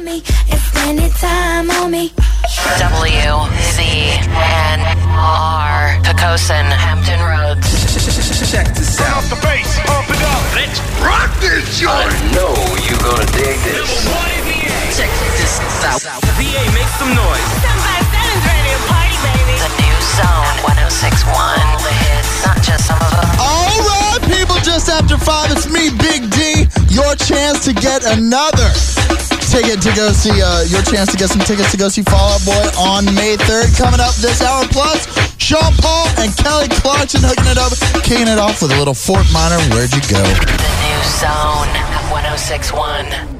me and spending time on me. WCNR, Pocosin, Hampton Roads. Check this out. Off the bass, pump it up. Let's rock this joint. I know you're gonna dig this. Check this out. VA, make some noise. 757's ready to party, baby. The new zone, 106.1. All the hits, not just some of them. All right, people, just after 5, it's me, Big D. Your chance to get another ticket to go see, your chance to get some tickets to go see Fall Out Boy on May 3rd. Coming up this hour plus, Sean Paul and Kelly Clarkson hooking it up, kicking it off with a little Fort Minor, Where'd You Go? The new zone, 106.1.